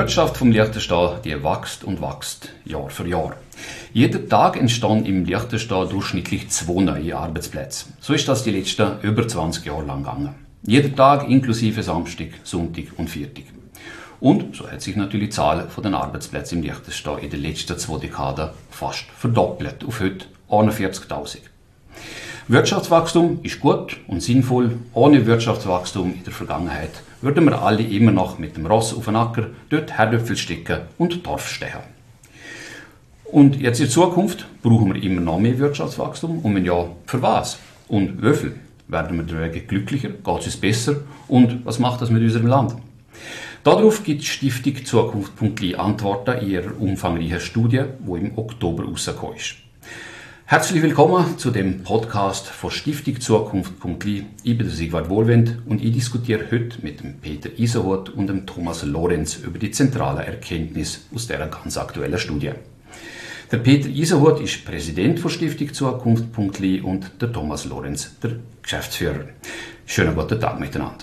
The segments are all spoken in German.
Wirtschaft vom Liechtenstein, die wächst und wächst, Jahr für Jahr. Jeden Tag entstehen im Liechtenstein durchschnittlich 2 neue Arbeitsplätze. So ist das die letzten über 20 Jahre lang gegangen. Jeden Tag inklusive Samstag, Sonntag und Viertag. Und so hat sich natürlich die Zahl der Arbeitsplätze im Liechtenstein in den letzten 2 Dekaden fast verdoppelt, auf heute 41.000. Wirtschaftswachstum ist gut und sinnvoll. Ohne Wirtschaftswachstum in der Vergangenheit würden wir alle immer noch mit dem Ross auf den Acker, dort Herdöpfel stecken und Torf stechen. Und jetzt in Zukunft brauchen wir immer noch mehr Wirtschaftswachstum. Und wenn ja, für was? Und wie viel? Werden wir dadurch glücklicher? Geht es uns besser? Und was macht das mit unserem Land? Darauf gibt die Stiftung Zukunft.li Antworten in ihrer umfangreichen Studie, die im Oktober rausgekommen ist. Herzlich willkommen zu dem Podcast von Stiftung Zukunft.li. Ich bin der Sigvard Wohlwend und ich diskutiere heute mit dem Peter Iserhut und dem Thomas Lorenz über die zentralen Erkenntnisse aus dieser ganz aktuellen Studie. Der Peter Iserhut ist Präsident von Stiftung Zukunft.li und der Thomas Lorenz der Geschäftsführer. Schönen guten Tag miteinander.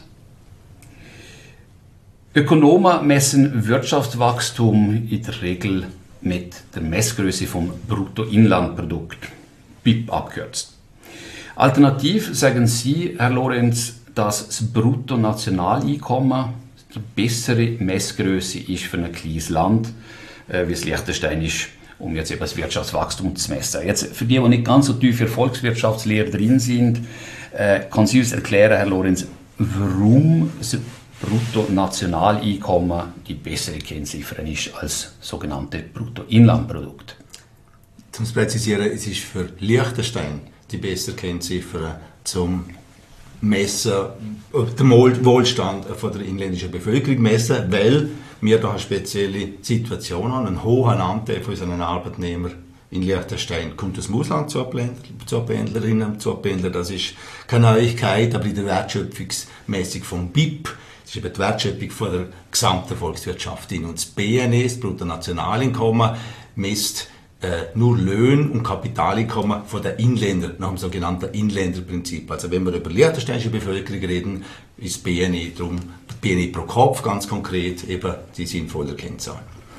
Ökonomen messen Wirtschaftswachstum in der Regel mit der Messgröße vom Bruttoinlandprodukt, BIP abkürzt. Alternativ sagen Sie, Herr Lorenz, dass das Bruttonationaleinkommen die bessere Messgröße ist für ein kleines Land, wie es Liechtenstein ist, um jetzt eben das Wirtschaftswachstum zu messen. Jetzt für die nicht ganz so tief in der Volkswirtschaftslehre drin sind, kann Sie uns erklären, Herr Lorenz, warum das Bruttonationaleinkommen die bessere Kennziffer ist als sogenannte Bruttoinlandprodukt? Zum Präzisieren, es ist für Liechtenstein die bessere Kennziffer zum Messen, den Wohlstand von der inländischen Bevölkerung messen, weil wir da eine spezielle Situation haben. Ein hoher Anteil von unseren Arbeitnehmern in Liechtenstein kommt aus dem Ausland zu Pendlerinnen, zu Pendler. Das ist keine Neuigkeit, aber in der Wertschöpfungsmessung vom BIP, das ist eben die Wertschöpfung von der gesamten Volkswirtschaft. Und das BNE, das Bruttonationaleinkommen, misst nur Löhne und Kapitaleinkommen von den Inländern nach dem sogenannten Inländerprinzip. Also wenn wir über die liechtensteinische Bevölkerung reden, ist BNE darum, BNE pro Kopf ganz konkret eben die sinnvolle Kennzahl.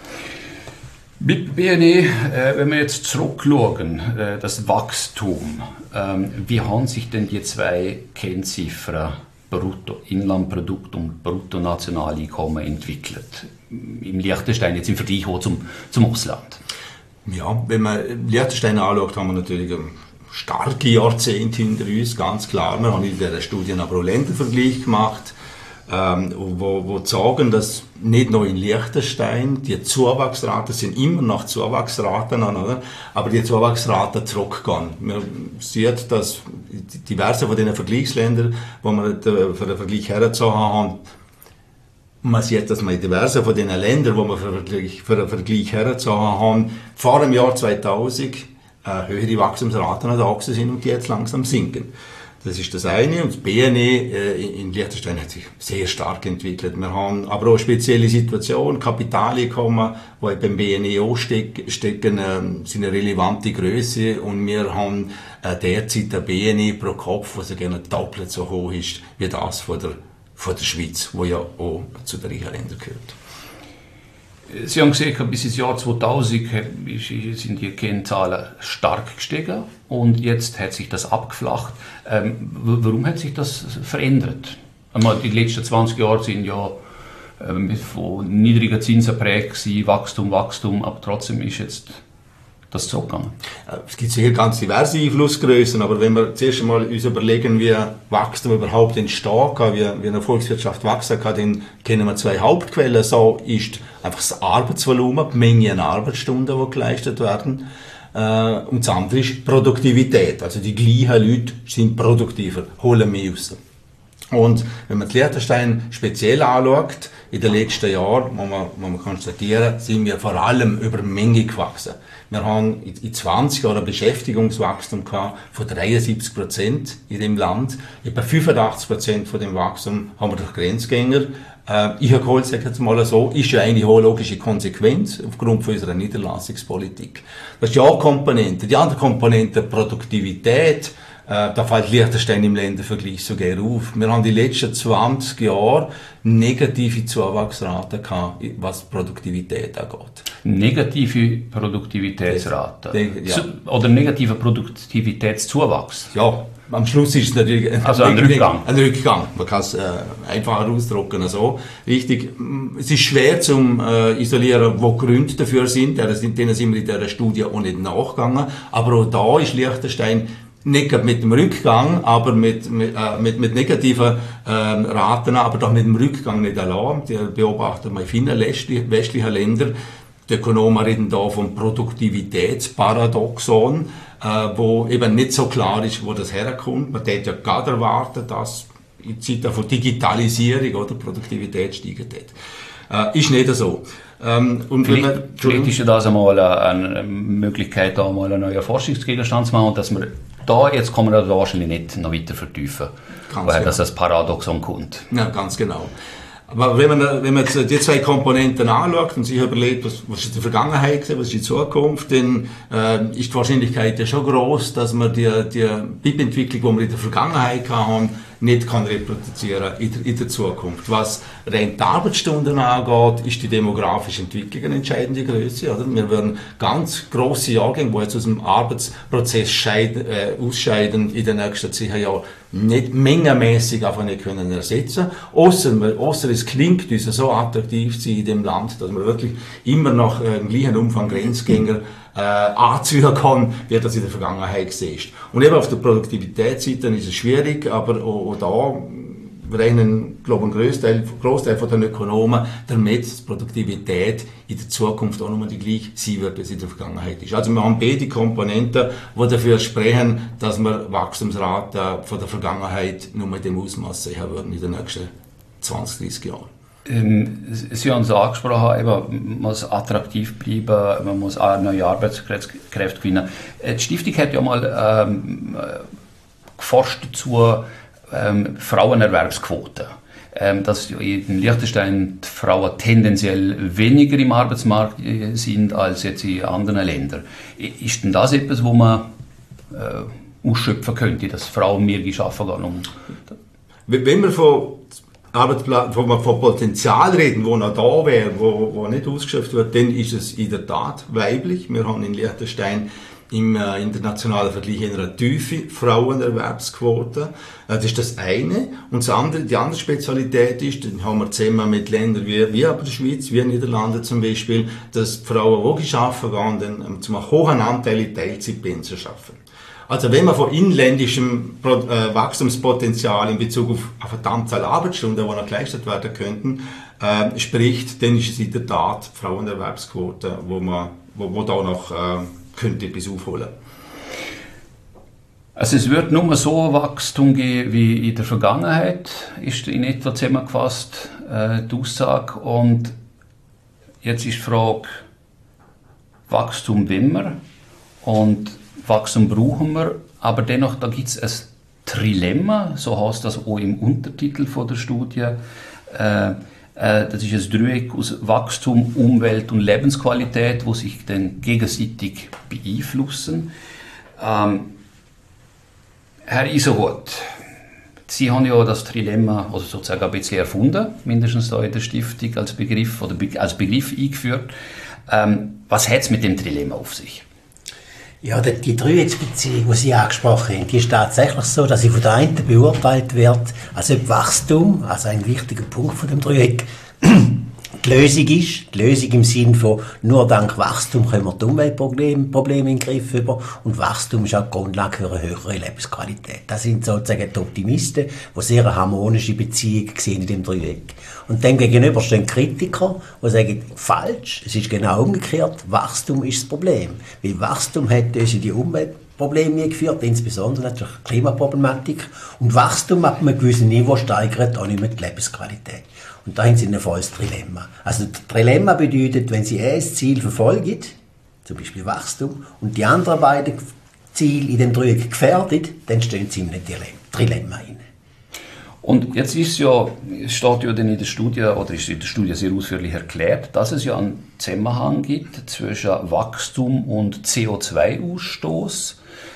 Mit BNE, wenn wir jetzt zurückschauen, das Wachstum, wie haben sich denn die zwei Kennziffern Bruttoinlandprodukt und Bruttonationaleinkommen entwickelt? Im Liechtenstein jetzt im Vergleich zum Ausland? Ja, wenn man Liechtenstein anschaut, haben wir natürlich starke Jahrzehnte hinter uns, ganz klar. Wir haben in dieser Studie einen Ländervergleich gemacht, wo sagen, dass nicht nur in Liechtenstein die Zuwachsraten sind immer noch Zuwachsraten, oder? Aber die Zuwachsraten zurückgehen. Man sieht, dass diverse von diesen Vergleichsländern, wo wir für den Vergleich hergezogen haben, man sieht, dass man in diversen von den Ländern, wo wir für den Vergleich hergezogen haben, vor dem Jahr 2000 höhere Wachstumsraten da sind und die jetzt langsam sinken. Das ist das eine. Und das BNE in Liechtenstein hat sich sehr stark entwickelt. Wir haben aber auch eine spezielle Situation, Kapitaleinkommen, die beim BNE auch stecken, sind eine relevante Größe und wir haben derzeit ein BNE pro Kopf, was gerne doppelt so hoch ist wie das von der Schweiz, die ja auch zu den reichen Ländern gehört. Sie haben gesehen, bis ins Jahr 2000 sind die Kennzahlen stark gestiegen und jetzt hat sich das abgeflacht. Warum hat sich das verändert? Die letzten 20 Jahre sind ja von niedrigen Zinsen geprägt, Wachstum, aber trotzdem ist jetzt das zurückgegangen. Es gibt sicher ganz diverse Einflussgrößen, aber wenn wir zuerst einmal uns überlegen, wie Wachstum überhaupt entstehen kann, wie eine Volkswirtschaft wachsen kann, dann kennen wir zwei Hauptquellen. So ist einfach das Arbeitsvolumen, die Menge an Arbeitsstunden, die geleistet werden. Und das andere ist Produktivität. Also die gleichen Leute sind produktiver, holen mehr raus. Und wenn man Liechtenstein speziell anschaut, in den letzten Jahren, muss man konstatieren, sind wir vor allem über Menge gewachsen. Wir haben in 20 Jahren ein Beschäftigungswachstum gehabt von 73% in dem Land. Etwa 85% von dem Wachstum haben wir durch Grenzgänger. Ich habe geholt, sage jetzt mal so, ist ja eigentlich eine logische Konsequenz aufgrund von unserer Niederlassungspolitik. Das ist die eine Komponente. Die andere Komponente, Produktivität, Da fällt Liechtenstein im Ländervergleich sogar auf. Wir haben die letzten 20 Jahre negative Zuwachsraten gehabt, was Produktivität angeht. Negative Produktivitätsrate? Ja. Oder negativer Produktivitätszuwachs? Ja, am Schluss ist es natürlich ein Rückgang. Ein Rückgang. Man kann es einfacher ausdrücken. Also, richtig. Es ist schwer zu isolieren, wo Gründe dafür sind. Denen sind wir in dieser Studie auch nicht nachgegangen. Aber auch da ist Liechtenstein nicht mit dem Rückgang, aber mit negativen Raten, aber doch mit dem Rückgang nicht allein. Die beobachten wir in vielen westlichen Ländern. Die Ökonomen reden da vom Produktivitätsparadoxon, wo eben nicht so klar ist, wo das herkommt. Man hätte ja gerade erwarten, dass in Zeiten von Digitalisierung oder Produktivität steigt. Ist nicht so. Und vielleicht ist ja das einmal eine Möglichkeit, da mal einen neuen Forschungsgegenstand zu machen, und dass wir da, jetzt kann man das wahrscheinlich nicht noch weiter vertiefen, woher das Paradoxon kommt. Ja, ganz genau. Aber wenn man jetzt die zwei Komponenten anschaut und sich überlegt, was ist in der Vergangenheit gewesen, was ist in Zukunft, dann ist die Wahrscheinlichkeit ja schon groß, dass man die BIP-Entwicklung, die wir in der Vergangenheit hatten, nicht kann reproduzieren in der Zukunft. Was rein die Arbeitsstunden angeht, ist die demografische Entwicklung eine entscheidende Größe. Oder? Wir werden ganz grosse Jahrgänge, die jetzt aus dem Arbeitsprozess ausscheiden, in den nächsten 10 Jahren nicht mengenmäßig einfach nicht können ersetzen. Ausser es klingt uns so attraktiv zu sein in dem Land, dass man wirklich immer noch im gleichen Umfang Grenzgänger anziehen kann, wie das in der Vergangenheit gesehen ist. Und eben auf der Produktivitätsseite ist es schwierig, aber auch da rechnen, glaube ich, ein Großteil von den Ökonomen damit, dass Produktivität in der Zukunft auch nochmal die gleiche sein wird, wie es in der Vergangenheit ist. Also wir haben beide Komponenten, die dafür sprechen, dass wir Wachstumsraten von der Vergangenheit nur mit dem Ausmaß sehen würden in den nächsten 20, 30 Jahren. Sie haben es angesprochen, eben, man muss attraktiv bleiben, man muss auch neue Arbeitskräfte gewinnen. Die Stiftung hat ja mal geforscht zu Frauenerwerbsquote. Dass in Liechtenstein die Frauen tendenziell weniger im Arbeitsmarkt sind als jetzt in anderen Ländern. Ist denn das etwas, wo man ausschöpfen könnte, dass Frauen mehr arbeiten gehen? Wenn wir von Potenzial reden, wo noch da wäre, wo nicht ausgeschöpft wird, dann ist es in der Tat weiblich. Wir haben in Liechtenstein im internationalen Vergleich eine tiefe Frauenerwerbsquote. Das ist das eine. Und die andere Spezialität ist, dann haben wir zusammen mit Ländern wie aber der Schweiz, wie Niederlande zum Beispiel, dass die Frauen, die arbeiten gehen, dann zum hohen Anteil in Teilzeitpensen arbeiten. Also wenn man von inländischem Wachstumspotenzial in Bezug auf eine Anzahl Arbeitsstunden, die noch geleistet werden könnten, spricht, dann ist es in der Tat die Frauenerwerbsquote, wo da noch könnte etwas aufholen. Also es wird nur so Wachstum geben wie in der Vergangenheit, ist in etwa zusammengefasst die Aussage. Und jetzt ist die Frage, Wachstum wollen wir und Wachstum brauchen wir, aber dennoch, da gibt es ein Trilemma, so heißt das auch im Untertitel von der Studie. Das ist ein Dreieck aus Wachstum, Umwelt und Lebensqualität, wo sich dann gegenseitig beeinflussen. Herr Iserholt, Sie haben ja das Trilemma also sozusagen ein bisschen erfunden, mindestens da in der Stiftung als Begriff oder als Begriff eingeführt. Was hat es mit dem Trilemma auf sich? Ja, die Dreiecksbeziehung, die Sie angesprochen haben, die ist tatsächlich so, dass sie von der einen beurteilt wird, als ob Wachstum, also ein wichtiger Punkt von dem Dreieck, die Lösung ist. Die Lösung im Sinne von, nur dank Wachstum können wir die Umweltprobleme in den Griff über, und Wachstum ist auch die Grundlage für eine höhere Lebensqualität. Das sind sozusagen die Optimisten, die sehr eine harmonische Beziehung sehen in dem Dreieck. Und dem gegenüber stehen Kritiker, die sagen, falsch, es ist genau umgekehrt, Wachstum ist das Problem. Weil Wachstum hat uns in die Umweltprobleme geführt, insbesondere natürlich die Klimaproblematik. Und Wachstum ab einem gewissen Niveau steigert auch nicht mehr die Lebensqualität. Und da haben Sie ein volles Trilemma. Also das Trilemma bedeutet, wenn Sie ein Ziel verfolgen, zum Beispiel Wachstum, und die anderen beiden Ziele in dem Dreieck gefährdet, dann stehen Sie in einem Trilemma hinein. Und jetzt ist ja, es steht ja dann in der Studie, oder ist in der Studie sehr ausführlich erklärt, dass es ja einen Zusammenhang gibt zwischen Wachstum und CO2-Ausstoß.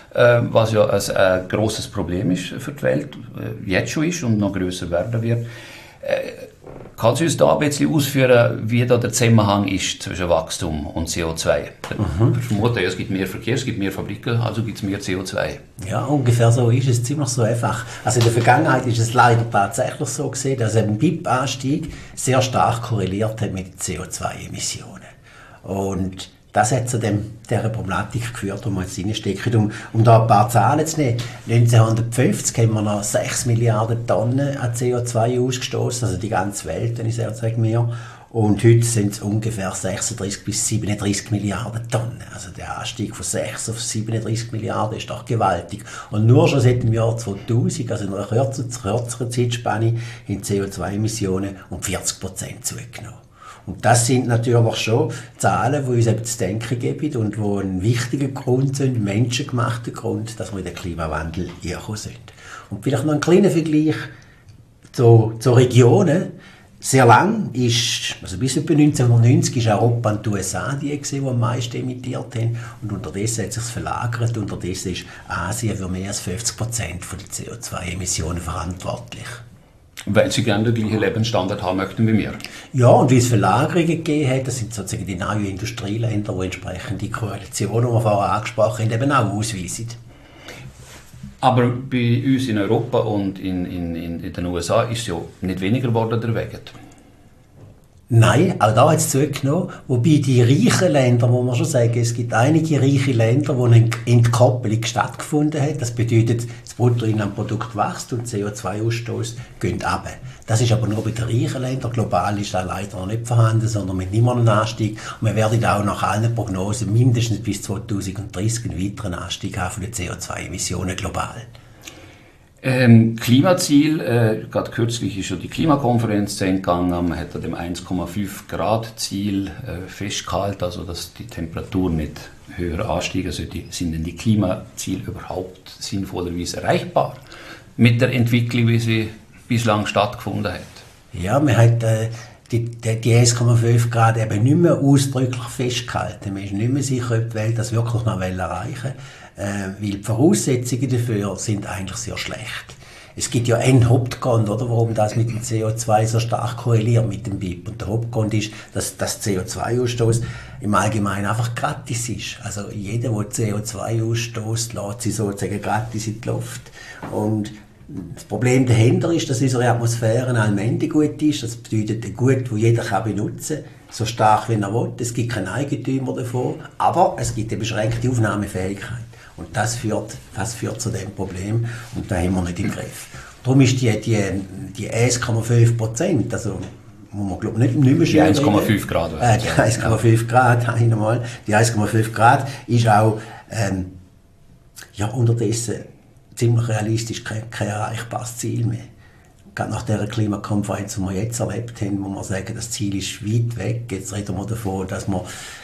was ja ein grosses Problem ist für die Welt, jetzt schon ist und noch grösser werden wird. Kannst du uns da ein bisschen ausführen, wie da der Zusammenhang ist zwischen Wachstum und CO2? Ich vermute, es gibt mehr Verkehr, es gibt mehr Fabriken, also gibt es mehr CO2. Ja, ungefähr so ist es, ziemlich so einfach. Also in der Vergangenheit ist es leider tatsächlich so gesehen, dass ein BIP-Anstieg sehr stark korreliert hat mit CO2-Emissionen. Und das hat zu dieser Problematik geführt, wo wir jetzt reinstecken. Um da ein paar Zahlen zu nehmen. 1950 haben wir noch 6 Milliarden Tonnen an CO2 ausgestoßen, also die ganze Welt, wenn ich sage mir. Und heute sind es ungefähr 36 bis 37 Milliarden Tonnen. Also der Anstieg von 6 auf 37 Milliarden ist doch gewaltig. Und nur schon seit dem Jahr 2000, also in einer kürzeren Zeitspanne, haben CO2-Emissionen um 40% zugenommen. Und das sind natürlich schon Zahlen, die uns eben zu denken geben und die ein wichtiger Grund sind, menschengemachter Grund, dass wir in den Klimawandel einkommen sind. Und vielleicht noch ein kleiner Vergleich zu Regionen. Sehr lang ist, also bis etwa 1990 ist Europa und die USA die am meisten emittiert haben. Und unterdessen hat es sich verlagert. Unterdessen ist Asien für mehr als 50% der CO2-Emissionen verantwortlich. Weil sie gerne den gleichen Lebensstandard haben möchten wie wir. Ja, und wie es Verlagerungen gegeben hat, das sind sozusagen die neuen Industrieländer, die entsprechend die Koalitionen, die wir vorher angesprochen haben, eben auch ausweisen. Aber bei uns in Europa und in den USA ist es ja nicht weniger geworden, der Weg. Nein, auch da hat es zugenommen. Wobei die reichen Länder, muss man schon sagen, es gibt einige reiche Länder, wo eine Entkoppelung stattgefunden hat. Das bedeutet, das Bruttoinlandprodukt wächst und CO2-Ausstoß geht runter. Das ist aber nur bei den reichen Ländern. Global ist das leider noch nicht vorhanden, sondern mit immer einen Anstieg. Und wir werden auch nach allen Prognosen mindestens bis 2030 einen weiteren Anstieg haben von den CO2-Emissionen global. Klimaziel, gerade kürzlich ist schon die Klimakonferenz zu Ende gegangen, man hat an dem 1,5 Grad Ziel festgehalten, also dass die Temperatur nicht höher ansteigen sollte. Sind denn die Klimaziele überhaupt sinnvollerweise erreichbar mit der Entwicklung, wie sie bislang stattgefunden hat? Ja, man hat die 1,5 Grad eben nicht mehr ausdrücklich festgehalten. Man ist nicht mehr sicher, ob die Welt das wirklich noch erreichen will. Weil die Voraussetzungen dafür sind eigentlich sehr schlecht. Es gibt ja einen Hauptgrund, oder, warum das mit dem CO2 so stark korreliert mit dem BIP. Und der Hauptgrund ist, dass das CO2-Ausstoß im Allgemeinen einfach gratis ist. Also jeder, der CO2 ausstößt, lässt sie sozusagen gratis in die Luft. Und das Problem dahinter ist, dass unsere Atmosphäre allmählich gut ist. Das bedeutet ein Gut, das jeder benutzen kann, so stark wie er will. Es gibt keinen Eigentümer davon, aber es gibt eine beschränkte Aufnahmefähigkeit. Und das führt zu dem Problem und da haben wir nicht im Griff. Darum ist die 1,5%, also muss man glaube nicht mehr schön die 1,5 Grad. Die 1,5 Grad, einmal. Die 1,5 Grad ist auch unterdessen ziemlich realistisch kein erreichbares Ziel mehr. Gerade nach dieser Klimakonferenz, die wir jetzt erlebt haben, muss man sagen, das Ziel ist weit weg. Jetzt reden wir davon, dass wir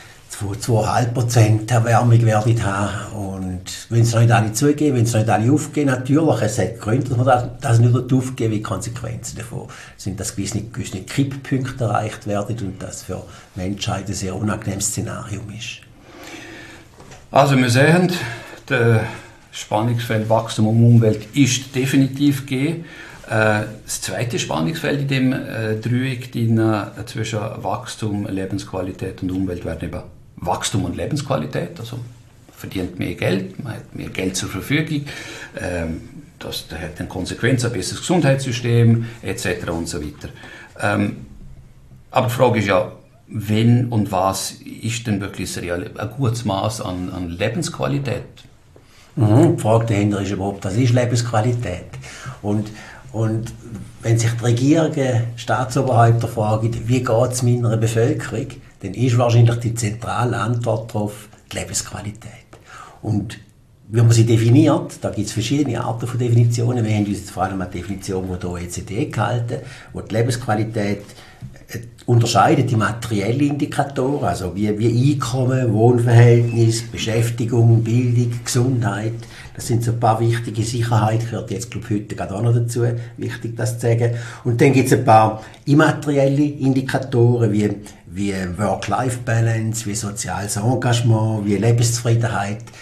2,5% Erwärmung werden haben. Und wenn es noch nicht alle zugeben, wenn es noch nicht alle aufgeben, natürlich, es hat Gründe, dass man das nicht aufgeben, wie Konsequenzen davon sind, dass gewisse Kipppunkte erreicht werden und das für Menschheit ein sehr unangenehmes Szenario ist. Also wir sehen, der Spannungsfeld Wachstum und Umwelt ist definitiv gegeben. Das zweite Spannungsfeld in dem Dreieck zwischen Wachstum, Lebensqualität und Umwelt werden eben Wachstum und Lebensqualität. Also man verdient mehr Geld, man hat mehr Geld zur Verfügung, das hat eine Konsequenz, ein besseres Gesundheitssystem etc. und so weiter. Aber die Frage ist ja, wenn und was ist denn wirklich ein gutes Maß an Lebensqualität? Die Frage dahinter ist überhaupt, was ist Lebensqualität? Und wenn sich die Regierungen, Staatsoberhäupter fragen, wie geht es meiner Bevölkerung, dann ist wahrscheinlich die zentrale Antwort darauf die Lebensqualität. Und wie man sie definiert, da gibt es verschiedene Arten von Definitionen. Wir haben uns jetzt vor allem eine Definition von der OECD gehalten, wo die Lebensqualität unterscheidet die materiellen Indikatoren, also wie Einkommen, Wohnverhältnis, Beschäftigung, Bildung, Gesundheit. Das sind so ein paar wichtige Sicherheit, gehört jetzt glaube ich heute gerade auch noch dazu, wichtig das zu sagen. Und dann gibt es ein paar immaterielle Indikatoren wie Work-Life-Balance, wie soziales Engagement, wie Lebenszufriedenheit.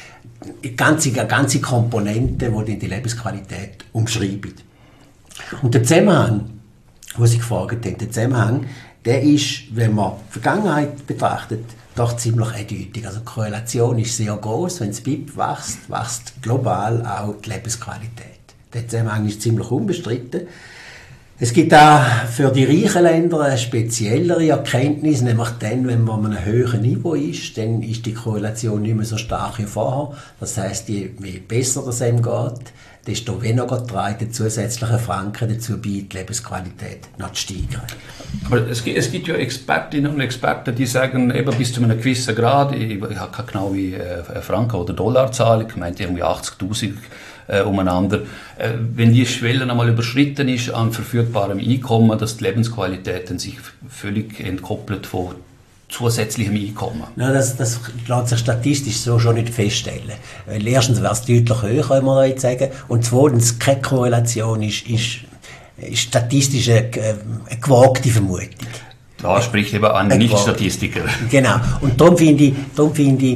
ganze Komponenten, die die Lebensqualität umschreiben. Und der Zusammenhang, wo Sie gefragt haben, der Zusammenhang, der ist, wenn man die Vergangenheit betrachtet, doch ziemlich eindeutig. Also die Korrelation ist sehr groß. Wenn das BIP wächst, wächst global auch die Lebensqualität. Der Zusammenhang ist ziemlich unbestritten. Es gibt auch für die reichen Länder eine speziellere Erkenntnis, nämlich dann, wenn man auf einem höheren Niveau ist, dann ist die Korrelation nicht mehr so stark wie vorher. Das heisst, je besser das einem geht, desto weniger tragen zusätzliche Franken dazu bei, die Lebensqualität noch zu steigern. Aber es gibt ja Expertinnen und Experten, die sagen, eben bis zu einem gewissen Grad, ich habe keine genaue Franken- oder Dollarzahl, ich meinte irgendwie 80'000 umeinander. Wenn die Schwelle einmal überschritten ist an verfügbarem Einkommen, dass die Qualität dann sich völlig entkoppelt von zusätzlichem Einkommen. Ja, das lässt sich statistisch so schon nicht feststellen. Weil erstens wäre es deutlich höher, kann man jetzt sagen, und zweitens, keine Korrelation ist statistisch eine gewagte Vermutung. Da spricht eben ein Nicht-Statistiker. Genau, und darum finde ich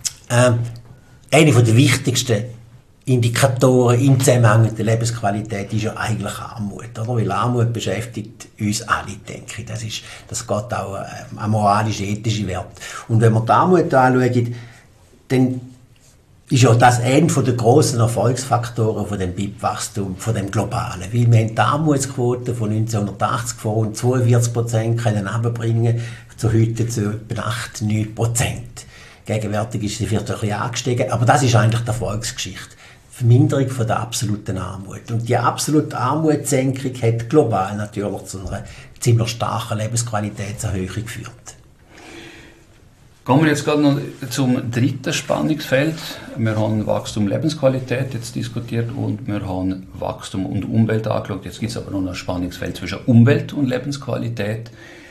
eine der wichtigsten Indikatoren im Zusammenhang mit der Lebensqualität ist ja eigentlich Armut, oder? Weil Armut beschäftigt uns alle, denke ich. Das geht auch an moralisch-ethische Werte. Und wenn wir die Armut anschauen, dann ist ja das einer der grossen Erfolgsfaktoren von dem BIP-Wachstum, von dem globalen. Weil wir haben die Armutsquote von 1980 von rund 42% können runterbringen, zu heute zu etwa 8-9%. Gegenwärtig ist sie vielleicht ein bisschen angestiegen, aber das ist eigentlich die Erfolgsgeschichte. Verminderung von der absoluten Armut. Und die absolute Armutssenkung hat global natürlich zu einer ziemlich starken Lebensqualitätserhöhung geführt. Kommen wir jetzt gerade noch zum dritten Spannungsfeld. Wir haben Wachstum und Lebensqualität jetzt diskutiert und wir haben Wachstum und Umwelt angeschaut. Jetzt gibt es aber noch ein Spannungsfeld zwischen Umwelt und Lebensqualität.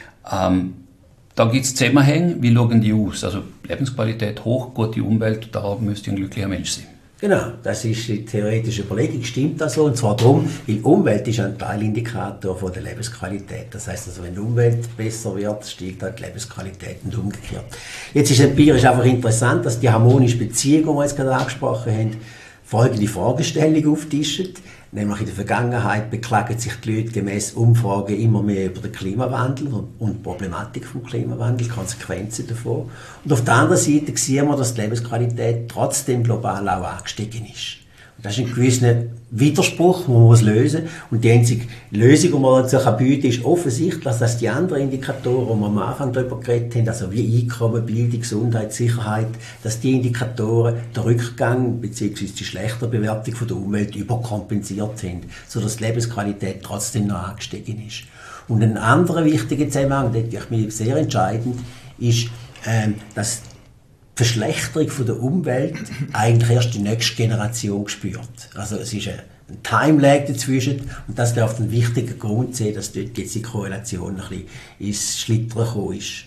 Da gibt es Zusammenhänge. Wie schauen die aus? Also Lebensqualität hoch, gute Umwelt, da müsste ein glücklicher Mensch sein. Genau, das ist die theoretische Überlegung, stimmt das so? Und zwar darum, weil Umwelt ist ein Teilindikator von der Lebensqualität. Das heisst also, wenn die Umwelt besser wird, steigt halt die Lebensqualität und umgekehrt. Jetzt ist empirisch einfach interessant, dass die harmonische Beziehung, die wir jetzt gerade angesprochen haben, folgende Fragestellung auftischen. Nämlich in der Vergangenheit beklagen sich die Leute gemäss Umfragen immer mehr über den Klimawandel und die Problematik vom Klimawandel, Konsequenzen davon. Und auf der anderen Seite sehen wir, dass die Lebensqualität trotzdem global auch angestiegen ist. Und das ist ein gewisser Widerspruch, den man lösen muss. Und die einzige Lösung, die man dazu bieten kann, ist offensichtlich, dass die anderen Indikatoren, die wir am Anfang darüber geredet haben, also wie Einkommen, Bildung, Gesundheit, Sicherheit, dass die Indikatoren den Rückgang bzw. die schlechte Bewertung von der Umwelt überkompensiert haben, sodass die Lebensqualität trotzdem noch angestiegen ist. Und ein anderer wichtiger Zusammenhang, der ist mir sehr entscheidend, ist, dass die Verschlechterung von der Umwelt eigentlich erst die nächste Generation spürt. Also es ist ein Time-Lag dazwischen und das darf ein wichtiger Grund sein, dass dort jetzt die Korrelation ein bisschen ins Schlittern gekommen ist.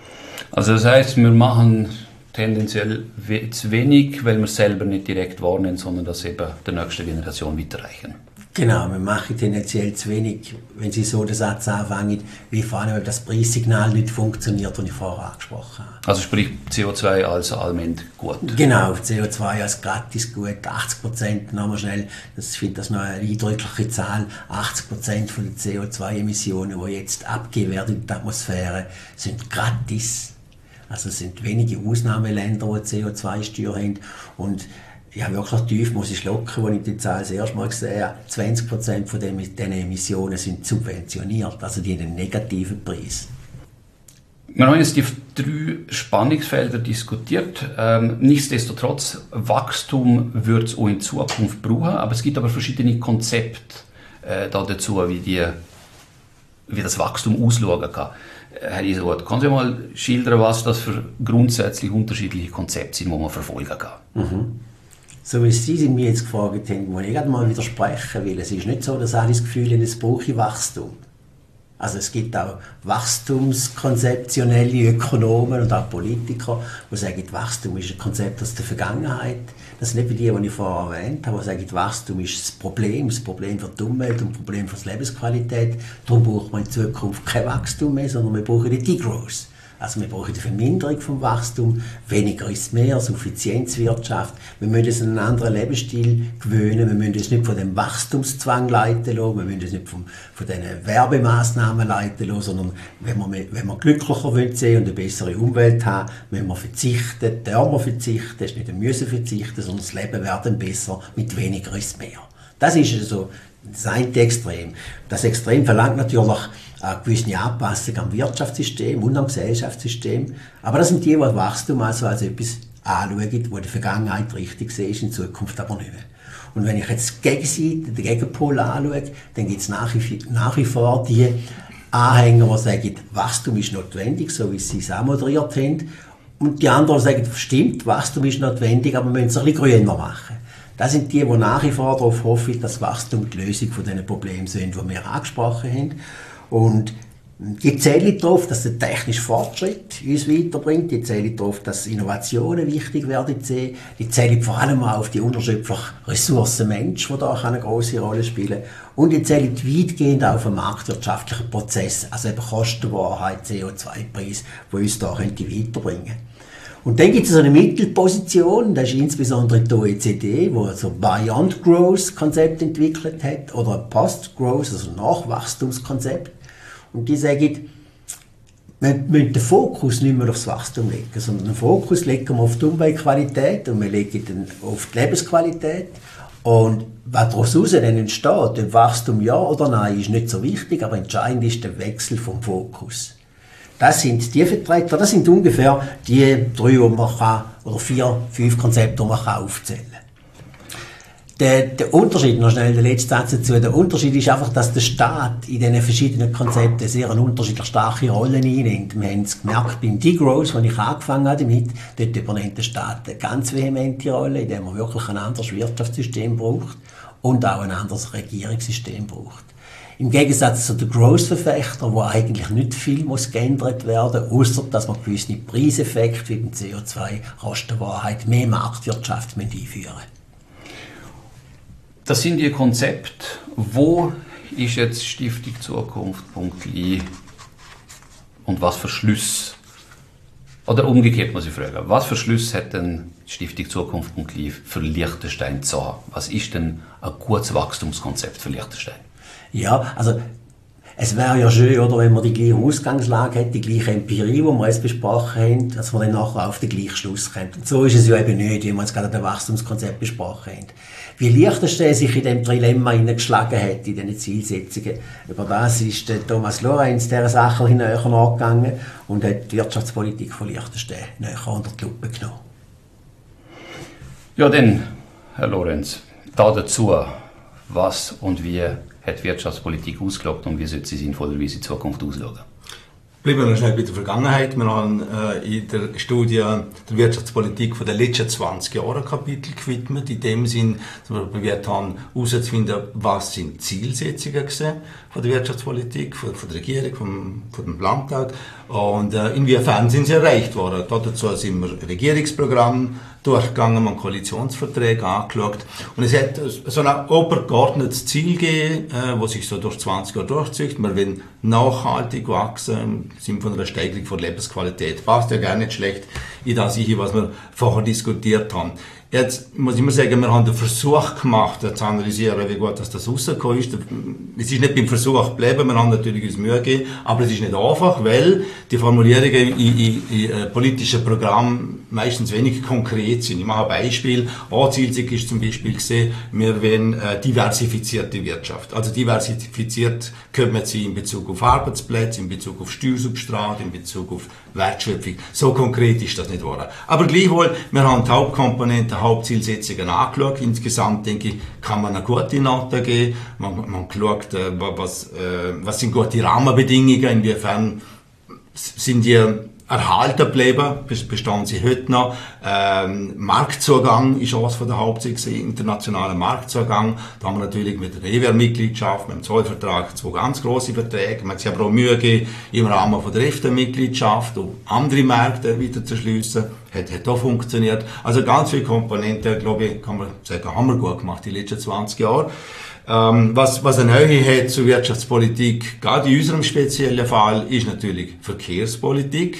Also das heisst, wir machen tendenziell zu wenig, weil wir es selber nicht direkt wahrnehmen, sondern das eben der nächsten Generation weiterreichen. Genau, wir machen tendenziell zu wenig, wenn Sie so den Satz anfangen, wie vor allem, weil das Preissignal nicht funktioniert, das ich vorher angesprochen habe. Also sprich CO2 als allgemein gut. Genau, CO2 als gratis gut, 80%, nochmal schnell, ich finde das noch eine eindrückliche Zahl, 80% von den CO2-Emissionen, die jetzt abgegeben werden in die Atmosphäre, sind gratis. Also es sind wenige Ausnahmeländer, die CO2-Steuer haben und ja, wirklich tief muss ich schlucken, als ich die Zahl das erste Mal gesehen habe. 20% von diesen Emissionen sind subventioniert, also die haben einen negativen Preis. Wir haben jetzt die 3 Spannungsfelder diskutiert. Nichtsdestotrotz, Wachstum wird es auch in Zukunft brauchen, aber es gibt aber verschiedene Konzepte dazu, wie das Wachstum ausschauen kann. Herr Iserwold, können Sie mal schildern, was das für grundsätzlich unterschiedliche Konzepte sind, die man verfolgen kann? Mhm. So wie Sie mir jetzt gefragt haben, muss ich gerade mal widersprechen, weil es ist nicht so, dass alle das Gefühl haben, es brauche Wachstum. Also es gibt auch wachstumskonzeptionelle Ökonomen und auch Politiker, die sagen, Wachstum ist ein Konzept aus der Vergangenheit. Das sind nicht die ich vorher erwähnt habe, die sagen, Wachstum ist das Problem für die Umwelt und das Problem für die Lebensqualität. Darum braucht man in Zukunft kein Wachstum mehr, sondern wir brauchen die Degrowth. Also wir brauchen eine Verminderung vom Wachstum, weniger ist mehr, Suffizienzwirtschaft. Wir müssen uns an einen anderen Lebensstil gewöhnen, wir müssen uns nicht von dem Wachstumszwang leiten lassen, wir müssen uns nicht von diesen Werbemaßnahmen leiten lassen, sondern wenn wir glücklicher wollen und eine bessere Umwelt haben, müssen wir verzichten, dürfen wir verzichten, es ist nicht ein Müssen verzichten, sondern das Leben wird besser, mit weniger ist mehr. Das ist also das eine Extrem. Das Extrem verlangt natürlich eine gewisse Anpassung am Wirtschaftssystem und am Gesellschaftssystem. Aber das sind die Wachstum also als etwas anschauen, wo in der Vergangenheit richtig ist, in Zukunft aber nicht mehr. Und wenn ich jetzt die Gegenseite, den Gegenpol anschaue, dann gibt es nach wie vor die Anhänger, die sagen, Wachstum ist notwendig, so wie sie es auch moderiert haben. Und die anderen sagen, stimmt, Wachstum ist notwendig, aber wir müssen es ein bisschen grüner machen. Das sind die nach wie vor darauf hoffen, dass Wachstum die Lösung von diesen Problemen sind, die wir angesprochen haben. Und die zählen darauf, dass der technische Fortschritt uns weiterbringt. Die zählen darauf, dass Innovationen wichtig werden. Die zählen vor allem auch auf die unerschöpfliche Ressource Mensch, die da eine grosse Rolle spielen kann. Und die zählen weitgehend auf einen marktwirtschaftlichen Prozess, also eben Kostenwahrheit, CO2-Preis, die uns da weiterbringen könnte. Und dann gibt es so eine Mittelposition, das ist insbesondere die OECD, die so ein Beyond Growth Konzept entwickelt hat, oder ein Post Growth, also ein Nachwachstumskonzept. Und die sagen, wir müssen den Fokus nicht mehr aufs Wachstum legen, sondern den Fokus legen wir auf die Umweltqualität und wir legen den auf die Lebensqualität. Und was daraus dann entsteht, ob Wachstum ja oder nein, ist nicht so wichtig, aber entscheidend ist der Wechsel vom Fokus. Das sind die Vertreter, das sind ungefähr die 3, die man kann, oder 4, 5 Konzepte, die man aufzählen kann. Der Unterschied, noch schnell der letzte Satz dazu, der Unterschied ist einfach, dass der Staat in diesen verschiedenen Konzepten sehr eine unterschiedlich starke Rolle einnimmt. Wir haben es gemerkt beim Degrowth, als ich angefangen habe damit, dort übernimmt der Staat eine ganz vehemente Rolle, indem er wirklich ein anderes Wirtschaftssystem braucht und auch ein anderes Regierungssystem braucht. Im Gegensatz zu den Growth-Verfechtern, wo eigentlich nicht viel geändert werden muss, außer dass man gewisse Preiseffekte wie beim CO2, Kostenwahrheit, mehr Marktwirtschaft einführen. Das sind die Konzepte. Wo ist jetzt Stiftung Zukunft.li und was für Schlüsse, oder umgekehrt muss ich fragen, was für Schlüsse hat denn Stiftung Zukunft.li für Liechtenstein zu haben? Was ist denn ein gutes Wachstumskonzept für Liechtenstein? Ja, also es wäre ja schön, oder, wenn wir die gleiche Ausgangslage hätten, die gleiche Empirie, die wir jetzt besprochen haben, dass wir dann nachher auf den gleichen Schluss kommen. Und so ist es ja eben nicht, wie wir jetzt gerade das Wachstumskonzept besprochen haben. Wie Liechtenstein sich in diesem Trilemma hineingeschlagen hat, in diesen Zielsetzungen, über das ist der Thomas Lorenz dieser Sache näher nachgegangen und hat die Wirtschaftspolitik von Liechtenstein näher unter die Lupe genommen. Ja, dann, Herr Lorenz, dazu, was und wie hat Wirtschaftspolitik ausgelegt und wie sollte sie sinnvollerweise in Zukunft ausschauen? Bleiben wir noch schnell bei der Vergangenheit. Wir haben in der Studie der Wirtschaftspolitik von den letzten 20 Jahren ein Kapitel gewidmet. In dem Sinn, dass wir probiert haben, herauszufinden, was sind Zielsetzungen von der Wirtschaftspolitik, von der Regierung, von dem Landtag und inwiefern sind sie erreicht worden. Dazu sind wir Regierungsprogramm durchgegangen, wir haben Koalitionsverträge angeschaut und es hat so ein übergeordnetes Ziel gegeben, das sich so durch 20 Jahre durchzieht. Wir wollen nachhaltig wachsen im Sinne von einer Steigerung von Lebensqualität. Passt ja gar nicht schlecht in das, was wir vorher diskutiert haben. Jetzt muss ich mal sagen, wir haben den Versuch gemacht, zu analysieren, wie gut das rausgekommen ist. Es ist nicht beim Versuch geblieben, wir haben natürlich uns Mühe gegeben, aber es ist nicht einfach, weil die Formulierungen in politischen Programmen meistens wenig konkret sind. Ich mache ein Beispiel. Ein Zielsetzung ist zum Beispiel gesehen, wir wollen diversifizierte Wirtschaft. Also diversifiziert können wir sie in Bezug auf Arbeitsplätze, in Bezug auf Steuersubstrat, in Bezug auf Wertschöpfung. So konkret ist das nicht geworden. Aber gleichwohl, wir haben die Hauptkomponenten, Hauptzielsetzungen angeschaut. Insgesamt, denke ich, kann man eine gute Note geben. Man schaut, was sind gute Rahmenbedingungen, inwiefern sind die erhalten geblieben, bestehen sie heute noch. Marktzugang ist eines von der Hauptziele, internationaler Marktzugang. Da haben wir natürlich mit der EWR-Mitgliedschaft, mit dem Zollvertrag 2 ganz grosse Verträge. Man hat sich aber auch Mühe gegeben, im Rahmen von der EFTA-Mitgliedschaft, um andere Märkte wieder zu schliessen. Hat auch funktioniert. Also ganz viele Komponenten, glaube ich, kann man sagen, haben wir gut gemacht die letzten 20 Jahre. Was eine Nähe hat zur Wirtschaftspolitik, gerade in unserem speziellen Fall, ist natürlich Verkehrspolitik.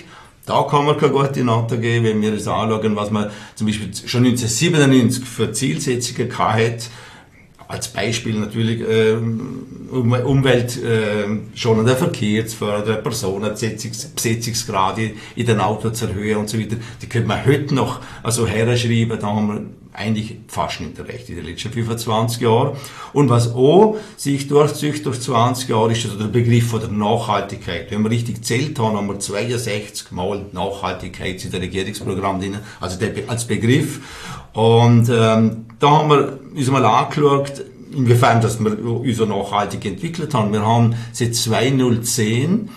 Da kann man keine gute Note geben, wenn wir uns anschauen, was man zum Beispiel schon 1997 für Zielsetzungen hat. Als Beispiel natürlich Umwelt schonender Verkehr zu fördern, Personenbesetzungsgrade in den Autos zu erhöhen und so weiter. Die könnte man heute noch herschreiben, da haben wir eigentlich fast nicht recht in den letzten 25 Jahren. Und was auch sich durchzieht durch 20 Jahre, ist der Begriff von der Nachhaltigkeit. Wenn wir richtig gezählt haben, haben wir 62 Mal Nachhaltigkeit in der Regierungsprogramm drin, also als Begriff. Und da haben wir uns mal angeschaut, inwiefern dass wir uns so nachhaltig entwickelt haben. Wir haben seit 2010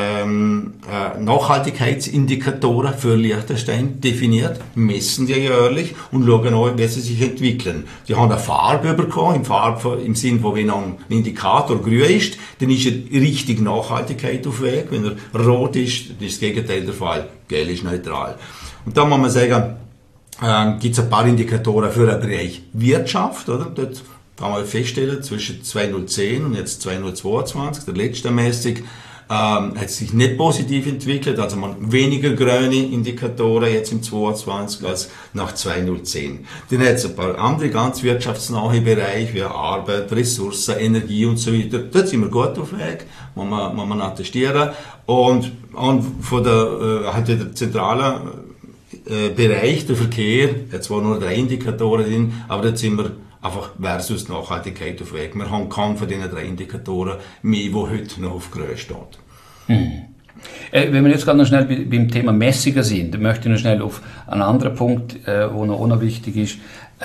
Nachhaltigkeitsindikatoren für Liechtenstein definiert, messen die jährlich und schauen auch, wie sie sich entwickeln. Die haben eine Farbe bekommen, im Sinn von, wenn ein Indikator grün ist, dann ist er richtig Nachhaltigkeit auf Weg. Wenn er rot ist, dann ist das Gegenteil der Fall. Gelb ist neutral. Und da muss man sagen, gibt es ein paar Indikatoren für den Bereich Wirtschaft, oder? Dort kann man feststellen, zwischen 2010 und jetzt 2022, der letzte Messung, hat sich nicht positiv entwickelt, also man weniger grüne Indikatoren jetzt im 2022 als nach 2010. Dann hat es ein paar andere ganz wirtschaftsnahe Bereiche wie Arbeit, Ressourcen, Energie und so weiter. Dort sind wir gut auf Weg, muss man attestieren. Und von der zentralen Bereich, der Verkehr, hat zwar nur 3 Indikatoren drin, aber dort sind wir einfach versus Nachhaltigkeit auf Weg. Wir haben keinen von diesen 3 Indikatoren mehr, wo heute noch auf Grün steht. Wenn wir jetzt gerade noch schnell beim Thema Messungen sind, dann möchte ich noch schnell auf einen anderen Punkt, wo noch wichtig ist.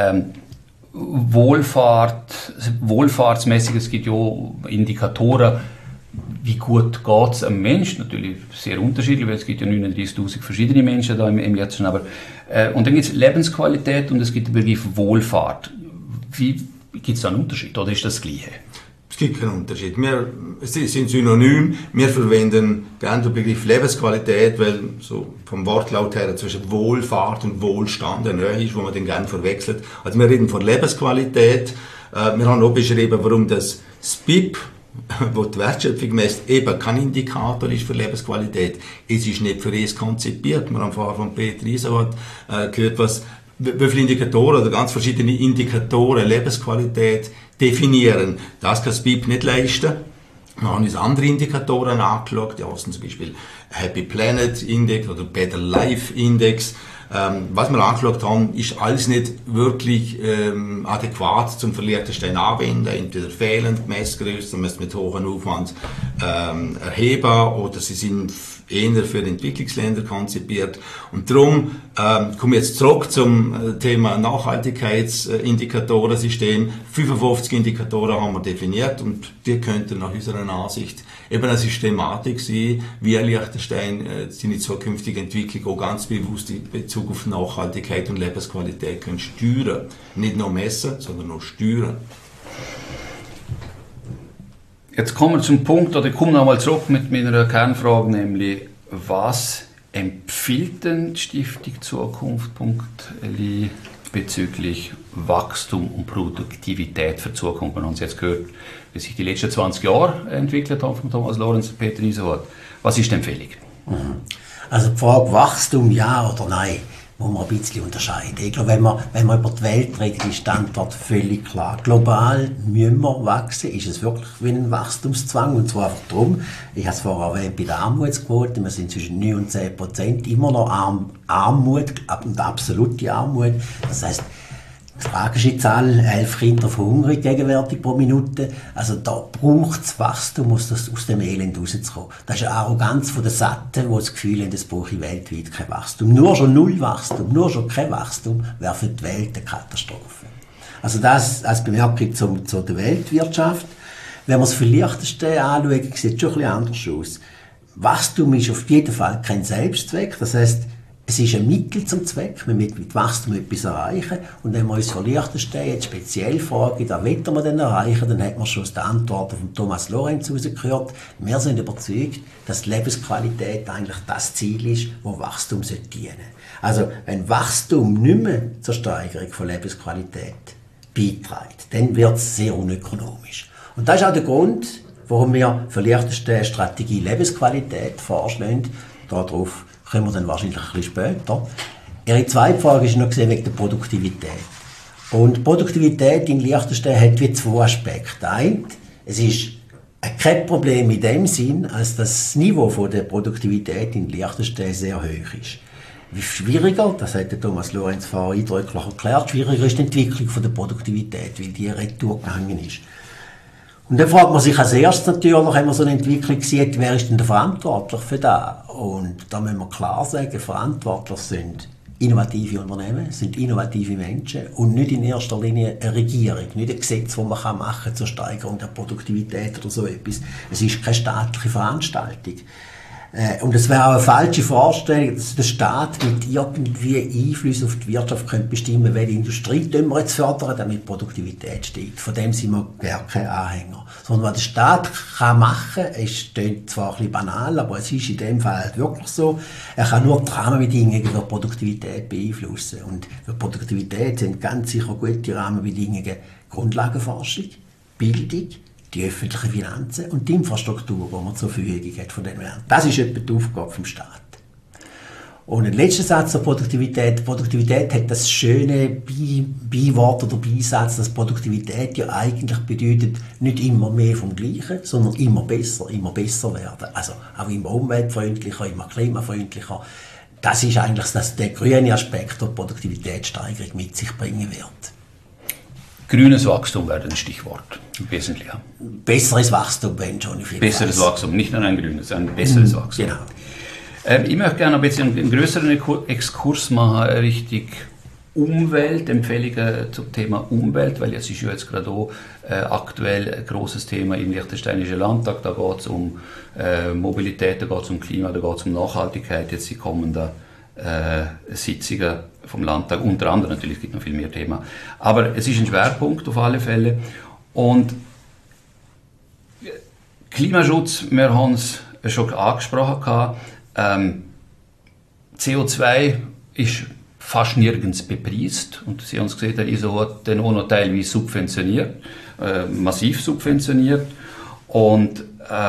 Wohlfahrtsmessungen, es gibt ja Indikatoren, wie gut geht es einem Menschen, natürlich sehr unterschiedlich, weil es gibt ja 39'000 verschiedene Menschen da im letzten, aber und dann gibt es Lebensqualität und es gibt den Begriff Wohlfahrt. Wie gibt es da einen Unterschied oder ist das Gleiche? Es gibt keinen Unterschied. Es sind synonym. Wir verwenden gerne den Begriff Lebensqualität, weil so vom Wortlaut her zwischen Wohlfahrt und Wohlstand eine Nähe ist, wo man den gerne verwechselt. Also wir reden von Lebensqualität. Wir haben auch beschrieben, warum das BIP, wo die Wertschöpfung misst, eben kein Indikator ist für Lebensqualität. Es ist nicht für es konzipiert. Wir haben vorher von Peter Iserwald gehört, wie viele Indikatoren oder ganz verschiedene Indikatoren Lebensqualität definieren. Das kann das BIP nicht leisten. Wir haben uns andere Indikatoren angeschaut, die heißen zum Beispiel Happy Planet Index oder Better Life Index. Was wir angeschaut haben, ist alles nicht wirklich adäquat zum Liechtenstein anwenden. Entweder fehlend Messgrößen, man muss mit hohem Aufwand erheben, oder sie sind eher für Entwicklungsländer konzipiert. Und darum komme ich jetzt zurück zum Thema Nachhaltigkeitsindikatorensystem. 55 Indikatoren haben wir definiert und die könnten nach unserer Ansicht eben eine Systematik sein, wie Liechtenstein seine zukünftige Entwicklung auch ganz bewusst in Bezug auf Nachhaltigkeit und Lebensqualität können steuern. Nicht nur messen, sondern auch steuern. Jetzt kommen wir zum Punkt, oder ich komme nochmal zurück mit meiner Kernfrage, nämlich, was empfiehlt denn die Stiftung Zukunft.li bezüglich Wachstum und Produktivität für die Zukunft? Wir haben es jetzt gehört, wie sich die letzten 20 Jahre entwickelt haben von Thomas Lorenz und Peter Iserwald. Was ist die Empfehlung? Also die Frage Wachstum, ja oder nein, muss man ein bisschen unterscheiden. Ich glaube, wenn man über die Welt redet, ist die Antwort völlig klar. Global müssen wir wachsen, ist es wirklich wie ein Wachstumszwang, und zwar einfach darum, ich habe es vorher erwähnt, bei der Armutsquote, wir sind zwischen 9 und 10% immer noch Armut und absolute Armut. Das heisst, tragische Zahl, 11 Kinder verhungern gegenwärtig pro Minute. Also da braucht es Wachstum, aus dem Elend rauszukommen. Das ist eine Arroganz von den Satten, die das Gefühl haben, das brauche ich weltweit kein Wachstum. Nur schon null Wachstum, nur schon kein Wachstum wäre für die Welt eine Katastrophe. Also das als Bemerkung zu der Weltwirtschaft. Wenn man es für Liechtenstein anschaut, sieht es schon ein bisschen anders aus. Wachstum ist auf jeden Fall kein Selbstzweck. Das heisst, es ist ein Mittel zum Zweck, wir mit Wachstum etwas erreichen. Und wenn wir uns für Liechtenstein jetzt speziell fragen, da wollen wir denn erreichen, dann hat man schon aus der Antwort von Thomas Lorenz herausgehört. Wir sind überzeugt, dass die Lebensqualität eigentlich das Ziel ist, wo Wachstum dienen sollte. Also, wenn Wachstum nicht mehr zur Steigerung von Lebensqualität beiträgt, dann wird es sehr unökonomisch. Und das ist auch der Grund, warum wir für Liechtenstein Strategie Lebensqualität vorschlagen. Darauf kommen wir dann wahrscheinlich ein bisschen später. Ihre zweite Frage ist noch gesehen wegen der Produktivität. Und Produktivität in Liechtenstein hat wie zwei Aspekte. Ein, es ist kein Problem in dem Sinn, als das Niveau von der Produktivität in Liechtenstein sehr hoch ist. Wie schwieriger, das hat der Thomas Lorenz vorher eindrücklich erklärt, schwieriger ist die Entwicklung von der Produktivität, weil die retour gegangen ist. Und dann fragt man sich als erstes natürlich, wenn man so eine Entwicklung sieht, wer ist denn der verantwortlich für das? Und da müssen wir klar sagen, verantwortlich sind innovative Unternehmen, sind innovative Menschen und nicht in erster Linie eine Regierung, nicht ein Gesetz, das man machen kann zur Steigerung der Produktivität oder so etwas. Es ist keine staatliche Veranstaltung. Und es wäre auch eine falsche Vorstellung, dass der Staat mit irgendwie Einfluss auf die Wirtschaft könnte bestimmen, welche Industrie wir jetzt fördern, damit die Produktivität steigt. Von dem sind wir gar keine Anhänger. Sondern was der Staat kann machen, es klingt zwar ein bisschen banal, aber es ist in dem Fall halt wirklich so, er kann nur die Rahmenbedingungen für Produktivität beeinflussen. Und für Produktivität sind ganz sicher gute Rahmenbedingungen Grundlagenforschung, Bildung, die öffentlichen Finanzen und die Infrastruktur, die man zur Verfügung hat von den Ländern. Das ist etwa die Aufgabe vom Staat. Und ein letzter Satz zur Produktivität. Produktivität hat das schöne Beiwort oder Beisatz, dass Produktivität ja eigentlich bedeutet, nicht immer mehr vom Gleichen, sondern immer besser werden. Also auch immer umweltfreundlicher, immer klimafreundlicher. Das ist eigentlich der grüne Aspekt, der die Produktivitätssteigerung mit sich bringen wird. Grünes Wachstum wäre ein Stichwort, im Wesentlichen. Besseres Wachstum, wenn schon. Besseres Wachstum, nicht nur ein grünes, ein besseres Wachstum. Genau. Ich möchte gerne ein bisschen einen größeren Exkurs machen, Richtung Umwelt, Empfehlungen zum Thema Umwelt, weil jetzt ist ja jetzt gerade auch aktuell ein grosses Thema im Liechtensteinischen Landtag. Da geht es um Mobilität, da geht es um Klima, da geht es um Nachhaltigkeit, jetzt die kommenden Sitzungen vom Landtag, unter anderem natürlich, gibt noch viel mehr Themen. Aber es ist ein Schwerpunkt auf alle Fälle. Und Klimaschutz, wir haben es schon angesprochen, CO2 ist fast nirgends bepreist. Und Sie haben es gesehen, der ISO hat den auch noch teilweise subventioniert, massiv subventioniert. Und